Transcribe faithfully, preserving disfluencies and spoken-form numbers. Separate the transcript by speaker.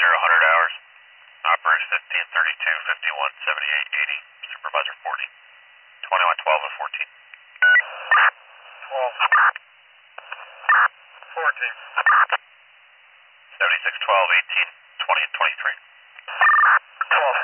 Speaker 1: zero hundred hours. Operators fifteen thirty-two, fifty-one seventy-eight, eighty. Supervisor forty. twenty-one twelve and fourteen.
Speaker 2: twelve. fourteen.
Speaker 1: seventy-six twelve, eighteen, twenty and twenty-three.
Speaker 2: twelve.